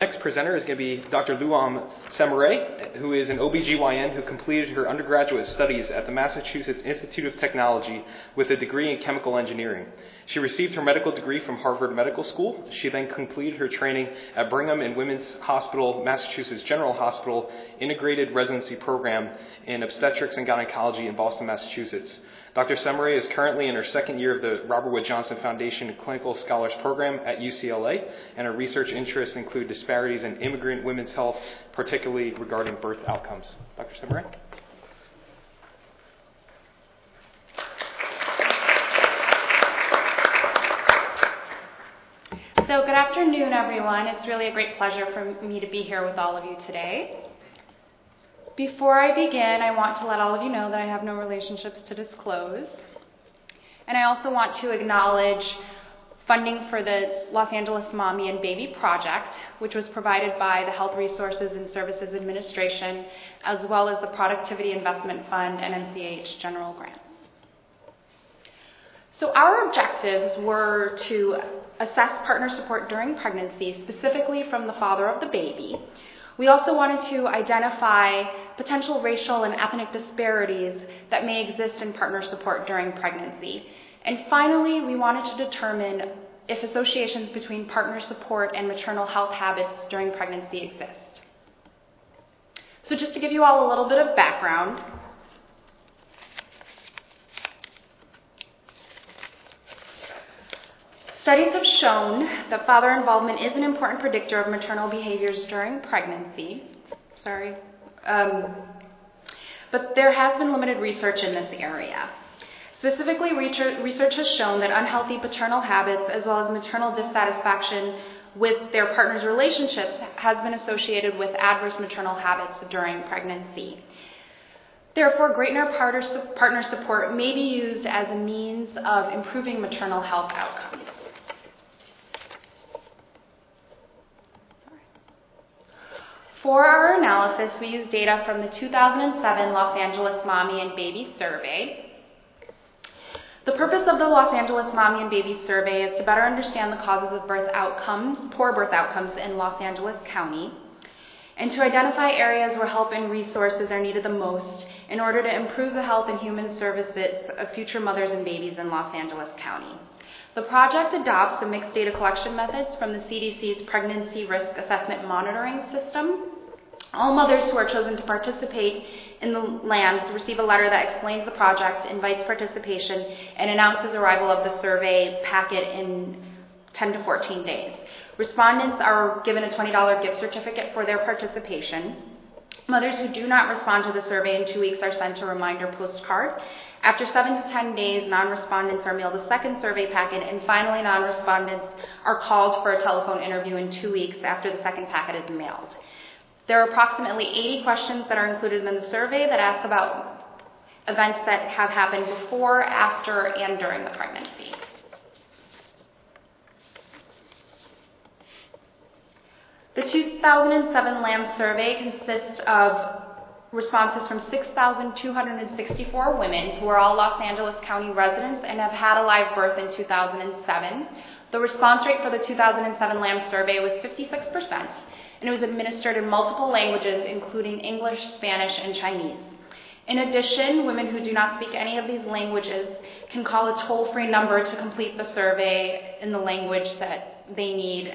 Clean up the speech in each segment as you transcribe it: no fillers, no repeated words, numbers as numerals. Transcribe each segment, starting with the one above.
Next presenter is going to be Dr. Luam Semaray, who is an OBGYN who completed her undergraduate studies at the Massachusetts Institute of Technology with a degree in chemical engineering. She received her medical degree from Harvard Medical School. She then completed her training at Brigham and Women's Hospital, Massachusetts General Hospital, Integrated Residency Program in Obstetrics and Gynecology in Boston, Massachusetts. Dr. Semaray is currently in her second year of the Robert Wood Johnson Foundation Clinical Scholars Program at UCLA, and her research interests include disparities in immigrant women's health, particularly regarding birth outcomes. Dr. Semaray? So good afternoon, everyone. It's really a great pleasure for me to be here with all of you today. Before I begin, I want to let all of you know that I have no relationships to disclose. And I also want to acknowledge funding for the Los Angeles Mommy and Baby Project, which was provided by the Health Resources and Services Administration, as well as the Productivity Investment Fund and MCH General Grants. So our objectives were to assess partner support during pregnancy, specifically from the father of the baby. We also wanted to identify potential racial and ethnic disparities that may exist in partner support during pregnancy. And finally, we wanted to determine if associations between partner support and maternal health habits during pregnancy exist. So just to give you all a little bit of background, studies have shown that father involvement is an important predictor of maternal behaviors during pregnancy. But there has been limited research in this area. Specifically, research has shown that unhealthy paternal habits as well as maternal dissatisfaction with their partner's relationships has been associated with adverse maternal habits during pregnancy. Therefore, greater partner support may be used as a means of improving maternal health outcomes. For our analysis, we used data from the 2007 Los Angeles Mommy and Baby Survey. The purpose of the Los Angeles Mommy and Baby Survey is to better understand the causes of poor birth outcomes in Los Angeles County, and to identify areas where help and resources are needed the most in order to improve the health and human services of future mothers and babies in Los Angeles County. The project adopts the mixed data collection methods from the CDC's Pregnancy Risk Assessment Monitoring System. All mothers who are chosen to participate in the LAMS receive a letter that explains the project, invites participation, and announces arrival of the survey packet in 10 to 14 days. Respondents are given a $20 gift certificate for their participation. Mothers who do not respond to the survey in 2 weeks are sent a reminder postcard. After 7 to 10 days, non-respondents are mailed a second survey packet, and finally, non-respondents are called for a telephone interview in 2 weeks after the second packet is mailed. There are approximately 80 questions that are included in the survey that ask about events that have happened before, after, and during the pregnancy. The 2007 LAMS survey consists of responses from 6,264 women who are all Los Angeles County residents and have had a live birth in 2007. The response rate for the 2007 LAMS survey was 56%, and it was administered in multiple languages, including English, Spanish, and Chinese. In addition, women who do not speak any of these languages can call a toll-free number to complete the survey in the language that they need.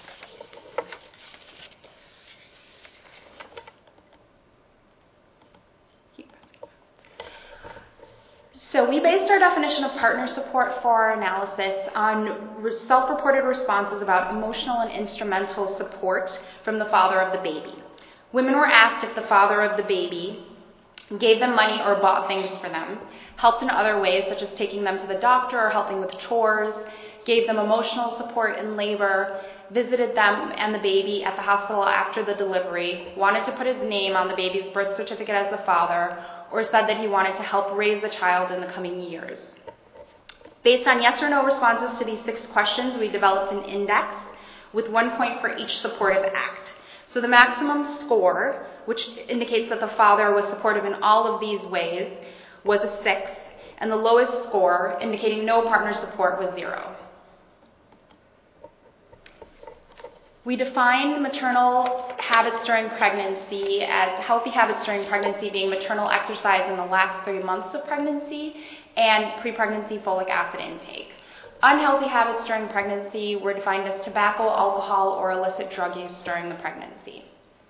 So we based our definition of partner support for our analysis on self-reported responses about emotional and instrumental support from the father of the baby. Women were asked if the father of the baby gave them money or bought things for them, helped in other ways such as taking them to the doctor or helping with chores, gave them emotional support in labor, visited them and the baby at the hospital after the delivery, wanted to put his name on the baby's birth certificate as the father, or said that he wanted to help raise the child in the coming years. Based on yes or no responses to these 6 questions, we developed an index with 1 point for each supportive act. So the maximum score, which indicates that the father was supportive in all of these ways, was a 6, and the lowest score, indicating no partner support, was 0. We defined maternal habits during pregnancy as healthy habits during pregnancy being maternal exercise in the last 3 months of pregnancy and pre-pregnancy folic acid intake. Unhealthy habits during pregnancy were defined as tobacco, alcohol, or illicit drug use during the pregnancy.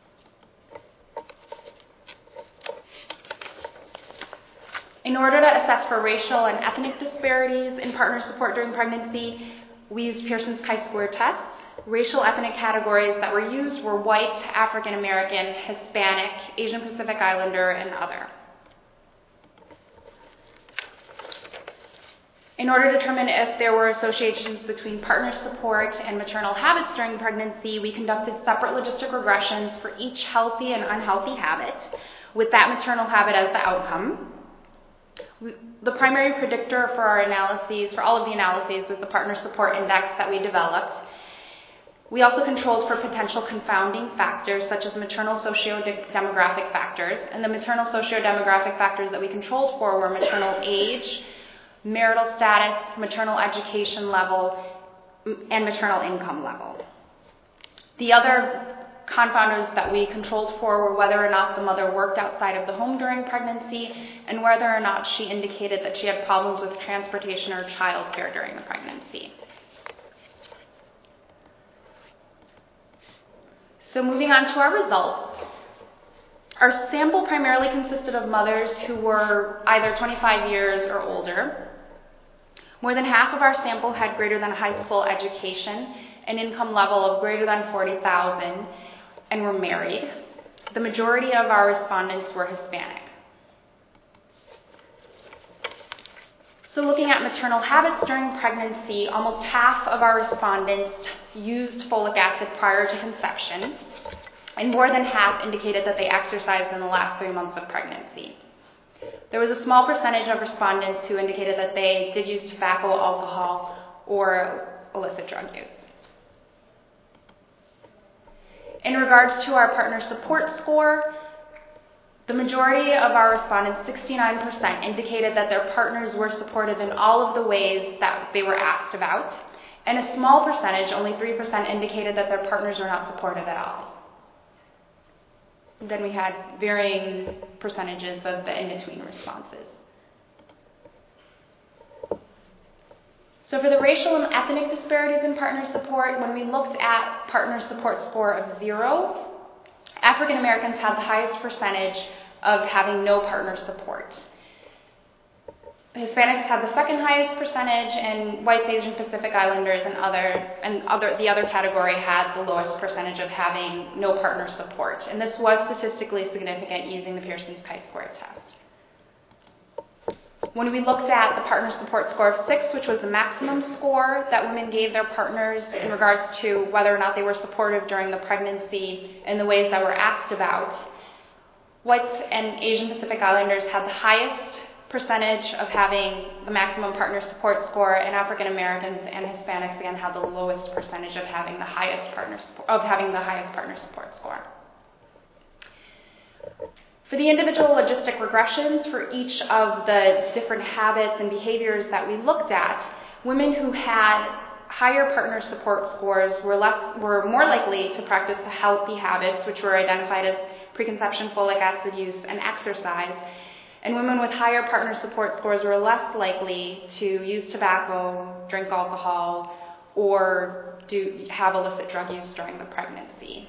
In order to assess for racial and ethnic disparities in partner support during pregnancy, we used Pearson's chi-square test. Racial ethnic categories that were used were white, African American, Hispanic, Asian Pacific Islander, and other. In order to determine if there were associations between partner support and maternal habits during pregnancy, we conducted separate logistic regressions for each healthy and unhealthy habit, with that maternal habit as the outcome. The primary predictor for our analyses, for all of the analyses, was the partner support index that we developed. We also controlled for potential confounding factors such as maternal socio-demographic factors, and the maternal socio-demographic factors that we controlled for were maternal age, marital status, maternal education level, and maternal income level. The other confounders that we controlled for were whether or not the mother worked outside of the home during pregnancy and whether or not she indicated that she had problems with transportation or childcare during the pregnancy. So moving on to our results. Our sample primarily consisted of mothers who were either 25 years or older. More than half of our sample had greater than high school education, an income level of greater than $40,000, and were married. The majority of our respondents were Hispanic. So looking at maternal habits during pregnancy, almost half of our respondents used folic acid prior to conception, and more than half indicated that they exercised in the last 3 months of pregnancy. There was a small percentage of respondents who indicated that they did use tobacco, alcohol, or illicit drug use. In regards to our partner support score, the majority of our respondents, 69%, indicated that their partners were supportive in all of the ways that they were asked about, and a small percentage, only 3%, indicated that their partners were not supportive at all. Then we had varying percentages of the in-between responses. So for the racial and ethnic disparities in partner support, when we looked at partner support score of 0, African Americans had the highest percentage of having no partner support. Hispanics had the second highest percentage, and whites, Asian Pacific Islanders, the other category had the lowest percentage of having no partner support. And this was statistically significant using the Pearson's chi-square test. When we looked at the partner support score of 6, which was the maximum score that women gave their partners in regards to whether or not they were supportive during the pregnancy in the ways that were asked about, whites and Asian Pacific Islanders had the highest percentage of having the maximum partner support score, and African Americans and Hispanics again had the lowest percentage of having the highest partner support score. For the individual logistic regressions for each of the different habits and behaviors that we looked at, women who had higher partner support scores were more likely to practice the healthy habits, which were identified as preconception folic acid use and exercise, and women with higher partner support scores were less likely to use tobacco, drink alcohol, or have illicit drug use during the pregnancy.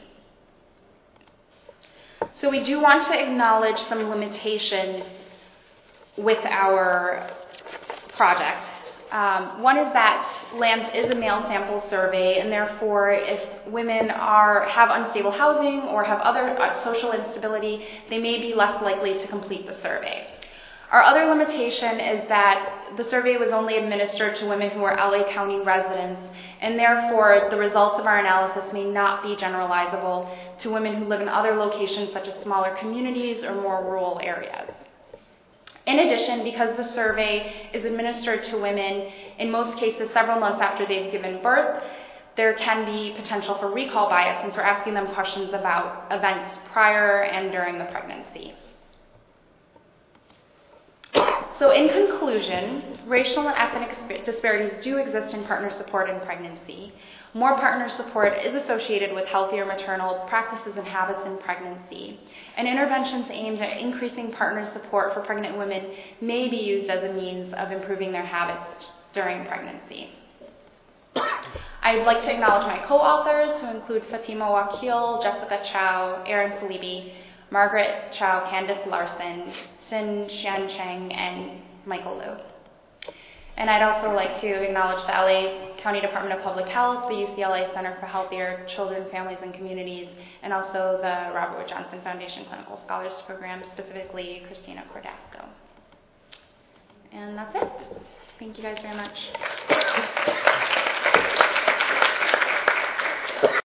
So we do want to acknowledge some limitations with our project. One is that LAMP is a male sample survey, and therefore if women have unstable housing or have other social instability, they may be less likely to complete the survey. Our other limitation is that the survey was only administered to women who are LA County residents, and therefore the results of our analysis may not be generalizable to women who live in other locations such as smaller communities or more rural areas. In addition, because the survey is administered to women, in most cases several months after they've given birth, there can be potential for recall bias since we're asking them questions about events prior and during the pregnancy. So in conclusion, racial and ethnic disparities do exist in partner support in pregnancy. More partner support is associated with healthier maternal practices and habits in pregnancy. And interventions aimed at increasing partner support for pregnant women may be used as a means of improving their habits during pregnancy. I'd like to acknowledge my co-authors, who include Fatima Wakil, Jessica Chow, Erin Felibi, Margaret Chow, Candice Larson, Sin Xian Cheng, and Michael Liu. And I'd also like to acknowledge the LA County Department of Public Health, the UCLA Center for Healthier Children, Families, and Communities, and also the Robert Wood Johnson Foundation Clinical Scholars Program, specifically Christina Cordasco. And that's it. Thank you guys very much.